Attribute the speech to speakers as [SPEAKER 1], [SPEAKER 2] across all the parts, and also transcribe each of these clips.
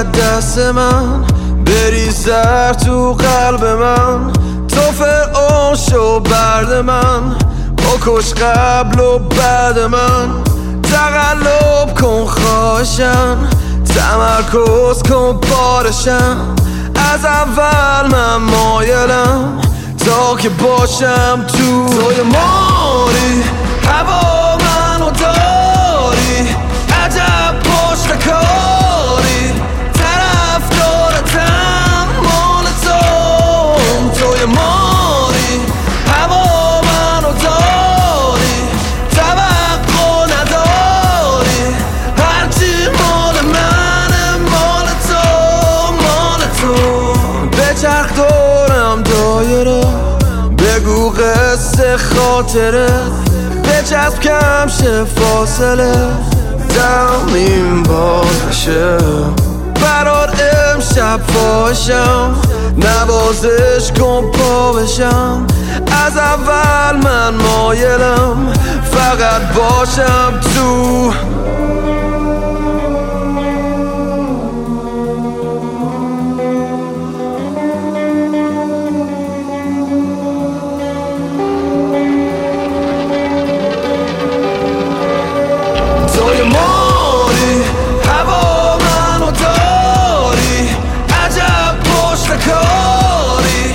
[SPEAKER 1] دست من، بریزر تو قلب من، تو فرعون شو برد من، بکش قبل و بعد من، تقلب کن خواهشم، تمرکز کن بارشم، از اول من مایلم تا که باشم توی ماری، هوا منو داری، عجب پشت کاری، طرفدارتم مال توی ماری، هوا منو داری، توقع نداری، هرچی مال منه مال تو بچرخ دورم دایره، بگو قصه خاطره، بچسب کم شه فاصله، دمیم باز بشه، برات امشب فاشم، نوازش کن پا بشم، از اول من مایلم فقط باشم تو. توی ماری، هوا منو داری، عجب پشت کاری،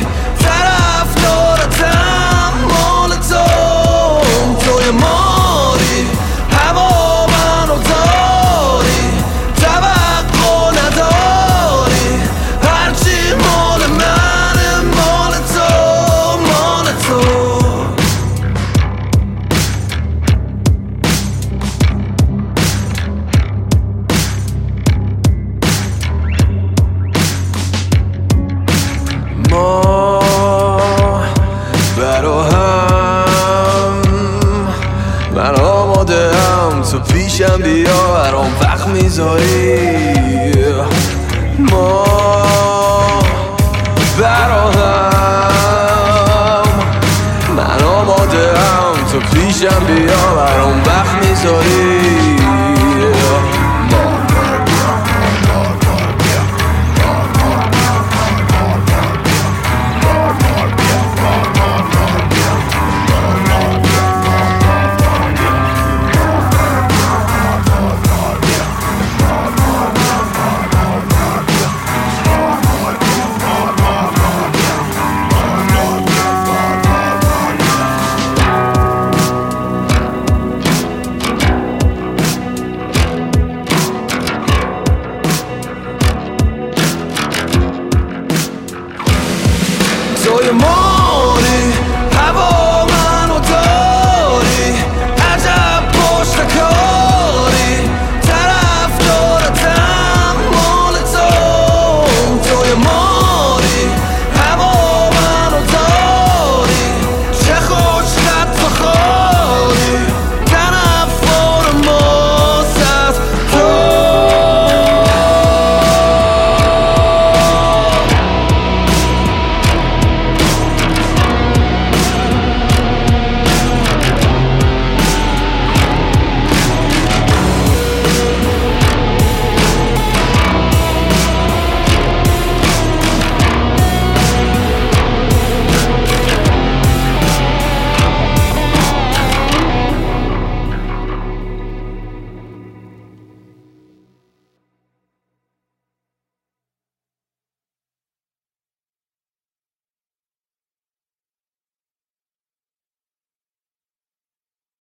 [SPEAKER 1] طرفدارتم مال توی ماری، هوا منو داری، توقع نداری، هرچی مال منه مال تو. ما برا هم، من آماده هم، تو پیشم بیا برام وقت میذاری، ما برا هم، من آماده هم، تو پیشم بیا برام وقت میذاری.